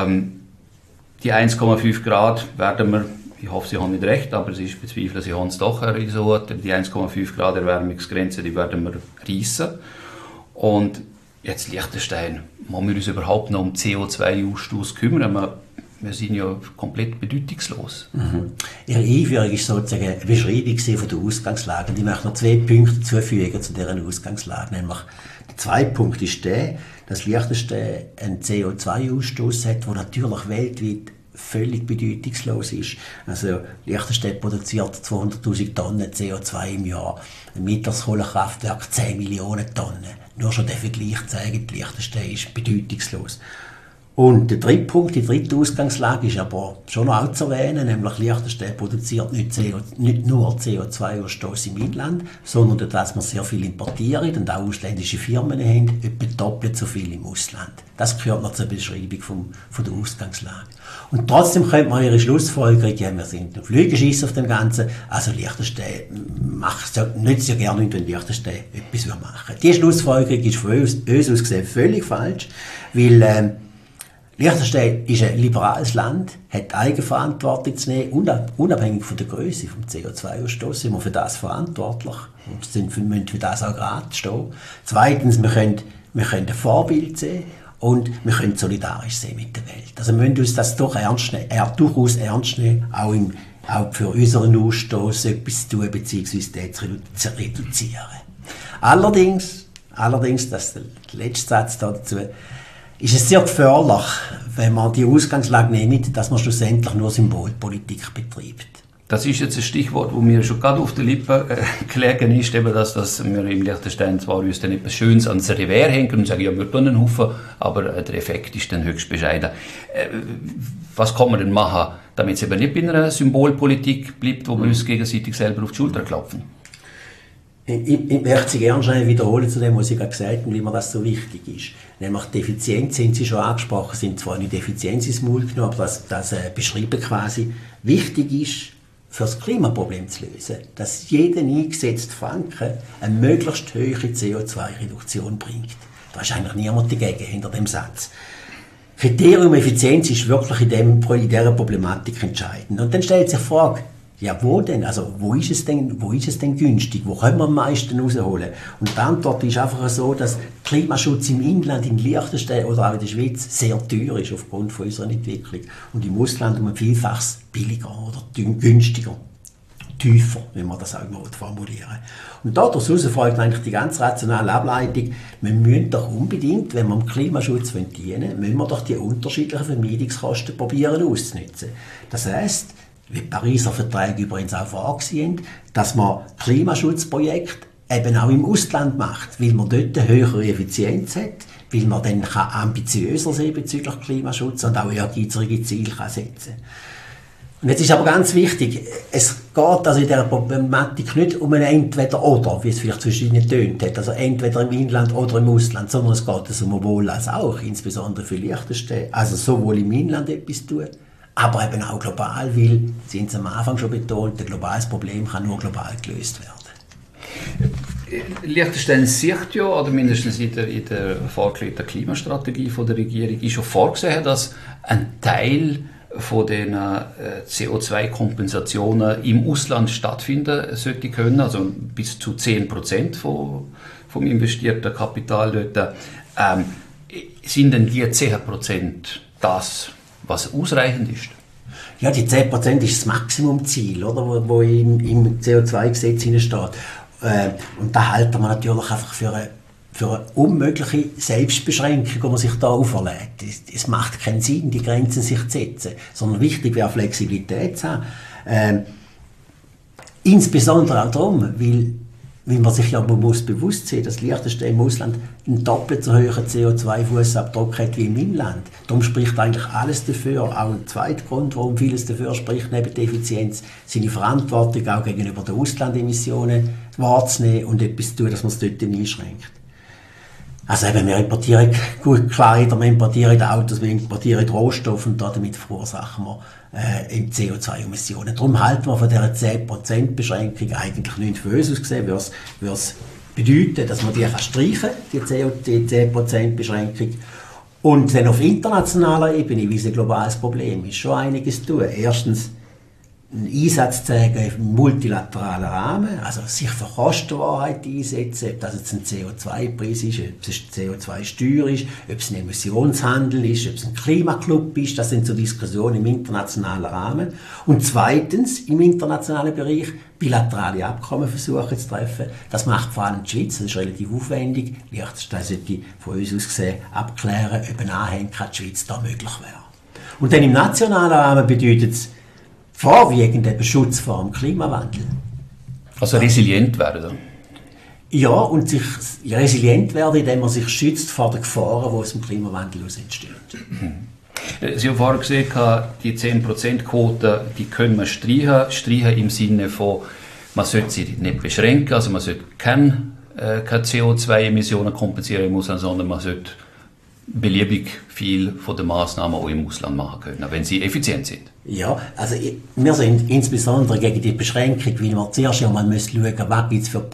die 1,5 Grad werden wir, ich hoffe, Sie haben nicht recht, aber Sie bezweifeln, Sie haben es doch, Herr ISO, die 1,5 Grad Erwärmungsgrenze, die werden wir reissen. Und jetzt Liechtenstein, müssen wir uns überhaupt noch um CO2-Ausstoß kümmern? Wir sind ja komplett bedeutungslos. Ihre Einführung war sozusagen eine Beschreibung von der Ausgangslage. Und ich möchte noch 2 Punkte zufügen zu dieser Ausgangslage. Nämlich, der zweite Punkt ist der, dass Liechtenstein einen CO2-Ausstoß hat, der natürlich weltweit völlig bedeutungslos ist. Also Liechtenstein produziert 200'000 Tonnen CO2 im Jahr. Ein mittleres Kohlekraftwerk 10 Millionen Tonnen. Nur schon der Vergleich zeigt, Liechtenstein ist bedeutungslos. Und der dritte Punkt, die dritte Ausgangslage ist aber schon noch zu erwähnen, nämlich Liechtenstein produziert nicht nur CO2-Ausstoß im Inland, sondern dass wir sehr viel importieren und auch ausländische Firmen haben, etwa doppelt so viel im Ausland. Das gehört noch zur Beschreibung von der Ausgangslage. Und trotzdem könnte man ihre Schlussfolgerung, ja, wir sind ein Flügelschieß auf dem Ganzen, also Liechtenstein macht nicht so gerne, wenn Liechtenstein etwas machen würde. Diese Schlussfolgerung ist von uns aus gesehen völlig falsch, weil Liechtenstein ist ein liberales Land, hat Eigenverantwortung zu nehmen, unabhängig von der Größe des CO2-Ausstoßes sind wir für das verantwortlich und müssen für das auch gerade stehen. Zweitens, wir können ein Vorbild sehen und wir können solidarisch sein mit der Welt. Also wir müssen uns das doch durchaus ernst nehmen, auch für unseren Ausstoß etwas zu tun, beziehungsweise den zu reduzieren. Allerdings, das ist der letzte Satz dazu, ist es sehr gefährlich, wenn man die Ausgangslage nimmt, dass man schlussendlich nur Symbolpolitik betreibt. Das ist jetzt ein Stichwort, das mir schon gerade auf der Lippe gelegen ist, eben dass wir im Liechtenstein zwar uns dann etwas Schönes ans Revers hängen und sagen, ja, wir tun einen Haufen, aber der Effekt ist dann höchst bescheiden. Was kann man denn machen, damit es eben nicht bei einer Symbolpolitik bleibt, wo wir uns gegenseitig selber auf die Schulter klopfen? Ich möchte Sie gerne schnell wiederholen zu dem, was Sie gerade gesagt haben, wie mir das so wichtig ist. Nämlich die Effizienz, sind Sie schon angesprochen, sind zwar nicht Effizienz ins Maul genommen, aber das beschreiben quasi wichtig ist, für das Klimaproblem zu lösen, dass jeder eingesetzte Franken eine möglichst hohe CO2-Reduktion bringt. Da ist eigentlich niemand dagegen hinter dem Satz. Kriterium Effizienz ist wirklich in dieser Problematik entscheidend. Und dann stellt sich die Frage, ja, wo denn? Also, wo ist es denn günstig? Wo können wir am meisten rausholen? Und die Antwort ist einfach so, dass Klimaschutz im Inland, in Liechtenstein oder auch in der Schweiz sehr teuer ist aufgrund von unserer Entwicklung. Und im Ausland um ein Vielfaches billiger oder günstiger. Tiefer, wenn man das auch mal formulieren. Und daraus folgt eigentlich die ganz rationale Ableitung, wir müssen doch unbedingt, wenn wir dem Klimaschutz dienen wollen, müssen wir doch die unterschiedlichen Vermeidungskosten probieren auszunutzen. Das heisst, wie die Pariser Verträge übrigens auch vorgesehen, dass man Klimaschutzprojekte eben auch im Ausland macht, weil man dort eine höhere Effizienz hat, weil man dann ambitiöser sein bezüglich Klimaschutz und auch ehrgeizige Ziele setzen kann. Und jetzt ist aber ganz wichtig, es geht also in dieser Problematik nicht um ein Entweder-Oder, wie es vielleicht zwischen ihnen tönt hat, also entweder im Inland oder im Ausland, sondern es geht um sowohl als auch, insbesondere für Liechtenstein, also sowohl im Inland etwas tun, aber eben auch global, weil, Sie haben es am Anfang schon betont, ein globales Problem kann nur global gelöst werden. Liechtenstein sieht ja, oder mindestens in der vorgelegten Klimastrategie von der Regierung, ist schon vorgesehen, dass ein Teil von den CO2-Kompensationen im Ausland stattfinden sollte können, also bis zu 10% vom investierten Kapital dort. Sind denn die 10% das, was ausreichend ist? Ja, die 10% ist das Maximumziel, oder, wo im CO2-Gesetz steht. Und da halten wir natürlich einfach für eine unmögliche Selbstbeschränkung, die man sich da auferlegt. Es macht keinen Sinn, die Grenzen sich zu setzen, sondern wichtig wäre Flexibilität zu haben. Insbesondere auch darum, weil man sich ja bewusst sein, dass Liechtenstein im Ausland einen doppelt so hohen CO2-Fußabdruck hat wie im Inland. Darum spricht eigentlich alles dafür, auch ein zweiter Grund, warum vieles dafür spricht, neben der Effizienz, seine Verantwortung auch gegenüber den Auslandemissionen wahrzunehmen und etwas zu tun, dass man es dort einschränkt. Also eben, wir importieren gut Kleider, wir importieren Autos, wir importieren Rohstoffe und damit verursachen wir CO2-Emissionen. Darum halten wir von dieser 10%-Beschränkung eigentlich nicht für uns aus gesehen, würde es bedeuten, dass man die streichen kann, die 10%-Beschränkung. Und dann auf internationaler Ebene, wie es ein globales Problem ist, schon einiges tun. Erstens, einen Einsatz zeigen im multilateralen Rahmen, also sich für Kostenwahrheit einsetzen, ob das jetzt ein CO2-Preis ist, ob es eine CO2-Steuer ist, ob es ein Emissionshandel ist, ob es ein Klimaclub ist, das sind so Diskussionen im internationalen Rahmen. Und zweitens, im internationalen Bereich, bilaterale Abkommen versuchen zu treffen. Das macht vor allem die Schweiz, das ist relativ aufwendig. Liechtenstein sollte von uns aus gesehen abklären, ob ein Anhänger an die Schweiz da möglich wäre. Und dann im nationalen Rahmen bedeutet es, vorwiegend eben Schutz vor dem Klimawandel. Also resilient werden? Ja, und sich resilient werden, indem man sich schützt vor den Gefahren, die aus dem Klimawandel heraus entstehen. Sie haben vorhin gesehen, die 10%-Quote, die können wir streichen im Sinne von, man sollte sie nicht beschränken, also man sollte keine CO2-Emissionen kompensieren im Ausland, sondern man sollte beliebig viel von den Massnahmen auch im Ausland machen können, wenn sie effizient sind. Ja, also wir sind insbesondere gegen die Beschränkung, weil wir zuerst einmal schauen müssen, was gibt es für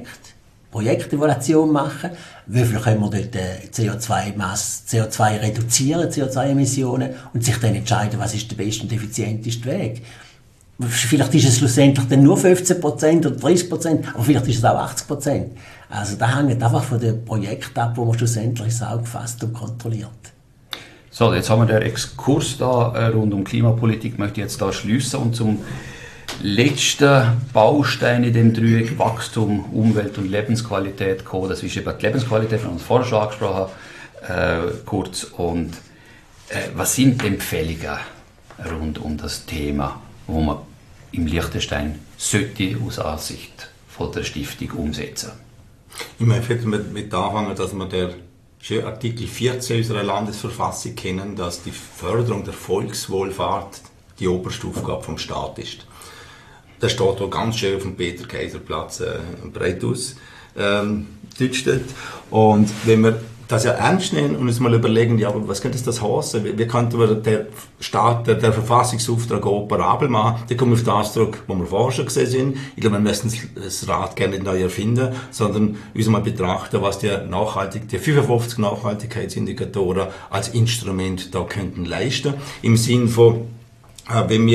Projektevaluation machen, wie viel können wir dort CO2 reduzieren, CO2-Emissionen, und sich dann entscheiden, was ist der beste und effizienteste Weg. Vielleicht ist es schlussendlich dann nur 15% oder 30%, aber vielleicht ist es auch 80%. Also das hängt einfach von den Projekten ab, wo man schlussendlich ins Auge fasst und kontrolliert. So, jetzt haben wir den Exkurs da rund um Klimapolitik, ich möchte jetzt da schließen und zum letzten Baustein in dem Dreieck Wachstum, Umwelt und Lebensqualität kommen. Das ist eben die Lebensqualität, die wir uns vorher schon angesprochen haben, kurz. Und was sind die Empfehlungen rund um das Thema, wo man im Liechtenstein sollte aus Ansicht von der Stiftung umsetzen? Ich möchte mit anfangen, dass wir den Artikel 14 unserer Landesverfassung kennen, dass die Förderung der Volkswohlfahrt die oberste Aufgabe vom Staat ist. Das steht auch ganz schön auf dem Peter-Kaiser-Platz breit aus. Und wenn wir das ja ernst nehmen und uns mal überlegen, ja, aber was könnte das heißen? Wie könnte man den Staat, der Verfassungsauftrag operabel machen? Dann kommen wir auf das zurück, wo wir vorher schon gesehen sind. Ich glaube, wir müssen das Rad gerne nicht neu erfinden, sondern uns mal betrachten, was die 55 Nachhaltigkeitsindikatoren als Instrument da könnten leisten. Im Sinn von, wenn wir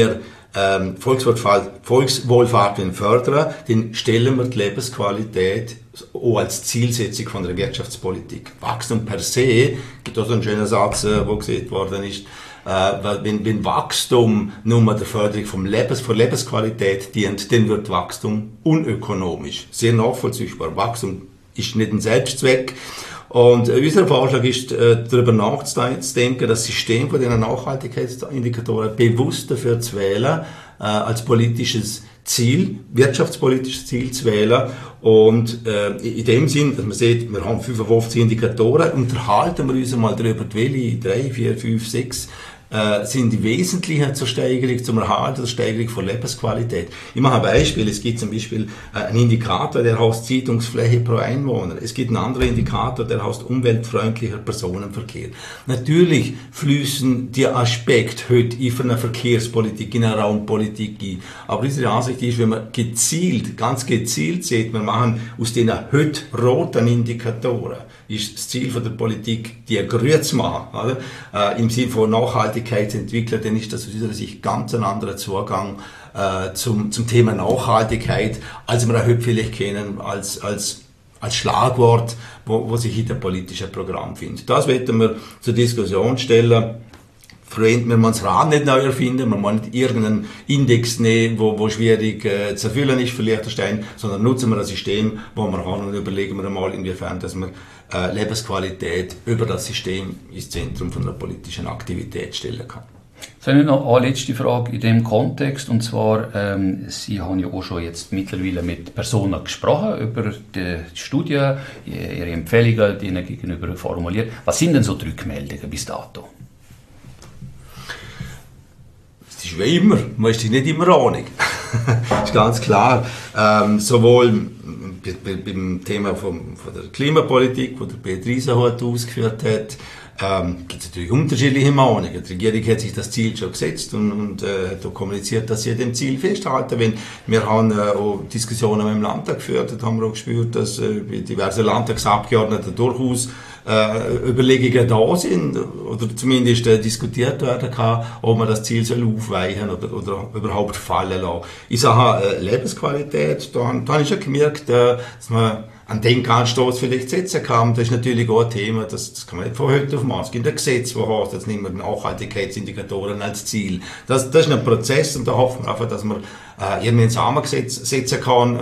Volkswohlfahrt fördern, dann stellen wir die Lebensqualität auch als Zielsetzung von der Wirtschaftspolitik. Wachstum per se, gibt auch so einen schönen Satz, wo gesagt worden ist, wenn Wachstum nur der Förderung von Lebensqualität dient, dann wird Wachstum unökonomisch. Sehr nachvollziehbar. Wachstum ist nicht ein Selbstzweck. Und unser Vorschlag ist, darüber nachzudenken, das System von den Nachhaltigkeitsindikatoren bewusst dafür zu wählen, als politisches Ziel, wirtschaftspolitisches Ziel zu wählen. Und in dem Sinn, dass man sieht, wir haben 55 Indikatoren, unterhalten wir uns mal darüber, welche 3, 4, 5, 6 sind die wesentlichen zur Steigerung, zum Erhalt der Steigerung von Lebensqualität. Ich mache ein Beispiel. Es gibt zum Beispiel einen Indikator, der heißt Zeitungsfläche pro Einwohner. Es gibt einen anderen Indikator, der heißt umweltfreundlicher Personenverkehr. Natürlich fließen die Aspekte heute in eine Verkehrspolitik, in eine Raumpolitik ein. Aber unsere Ansicht ist, wenn man ganz gezielt sieht, wir machen aus den heute roten Indikatoren, ist das Ziel von der Politik, die grün zu machen, oder? Im Sinne von Nachhaltigkeit zu entwickeln, dann ist das aus unserer Sicht ganz ein anderer Zugang zum Thema Nachhaltigkeit, als wir heute vielleicht kennen als Schlagwort, wo sich in dem politischen Programm findet. Das werden wir zur Diskussion stellen. Wir müssen das Rad nicht neu erfinden, man muss nicht irgendeinen Index nehmen, wo schwierig zu erfüllen ist für Liechtenstein, sondern nutzen wir ein System, wo wir haben und überlegen wir einmal, inwiefern, dass wir Lebensqualität über das System ins Zentrum von einer politischen Aktivität stellen kann. So, noch eine letzte Frage in dem Kontext, und zwar, Sie haben ja auch schon jetzt mittlerweile mit Personen gesprochen über die Studie, Ihre Empfehlungen, die Ihnen gegenüber formuliert. Was sind denn so die Rückmeldungen bis dato? Es ist wie immer, man ist sich nicht immer einig. Das ist ganz klar. Sowohl beim Thema von der Klimapolitik, wo der Peter Isenhut ausgeführt hat, gibt es natürlich unterschiedliche Meinungen. Die Regierung hat sich das Ziel schon gesetzt und hat auch kommuniziert, dass sie an dem Ziel festhalten wollen. Wir haben auch Diskussionen mit dem Landtag geführt, da haben wir auch gespürt, dass bei diversen Landtagsabgeordneten durchaus Überlegungen da sind oder zumindest diskutiert werden kann, ob man das Ziel soll aufweichen oder überhaupt fallen lassen. In Sachen Lebensqualität, da habe ich schon gemerkt, dass man einen Denkanstoß vielleicht setzen kann. Das ist natürlich auch ein Thema, das kann man nicht von heute auf morgen. Es gibt ein Gesetz, wo heißt, jetzt nehmen wir Nachhaltigkeitsindikatoren als Ziel. Das ist ein Prozess und da hoffen wir einfach, dass man irgendwie ein Zusammengesetz setzen kann,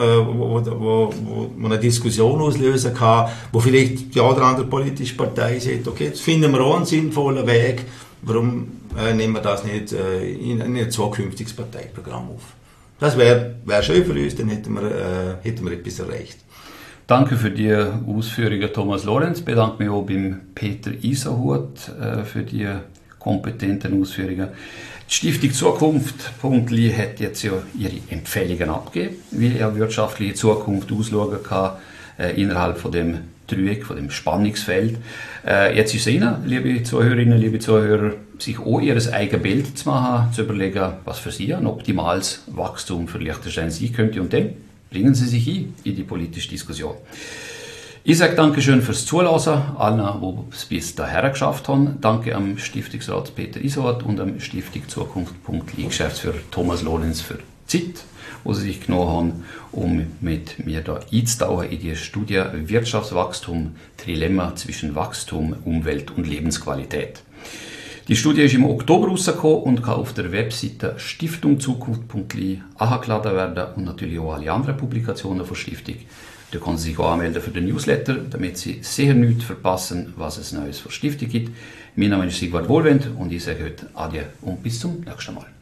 wo man eine Diskussion auslösen kann, wo vielleicht die oder andere politische Partei sagt, okay, jetzt finden wir auch einen sinnvollen Weg, warum nehmen wir das nicht in ein zukünftiges Parteiprogramm auf. Das wäre schön für uns, dann hätten wir etwas erreicht. Danke für die Ausführungen, Thomas Lorenz. Ich bedanke mich auch beim Peter Isenhut für die kompetenten Ausführungen. Die Stiftung Zukunft.li hat jetzt ja ihre Empfehlungen abgegeben, wie eine wirtschaftliche Zukunft ausschauen kann innerhalb von dem Dreieck, von dem Spannungsfeld. Jetzt ist es Ihnen, liebe Zuhörerinnen, liebe Zuhörer, sich auch ihr eigenes Bild zu machen, zu überlegen, was für Sie ein optimales Wachstum für Liechtenstein sein könnte, und dann bringen Sie sich ein in die politische Diskussion. Ich sage Dankeschön fürs Zuhören, allen, die es bis dahin geschafft haben. Danke am Stiftungsrat Peter Isenhut und am Stiftung Zukunft.li Geschäftsführer Thomas Lorenz für die Zeit, die Sie sich genommen haben, um mit mir da einzutauchen in die Studie Wirtschaftswachstum, Trilemma zwischen Wachstum, Umwelt und Lebensqualität. Die Studie ist im Oktober rausgekommen und kann auf der Webseite stiftungzukunft.li angeladen werden und natürlich auch alle anderen Publikationen der Stiftung. Da können Sie sich auch anmelden für den Newsletter, damit Sie sicher nichts verpassen, was es Neues für die Stiftung gibt. Mein Name ist Sigvard Wohlwend und ich sage heute Adieu und bis zum nächsten Mal.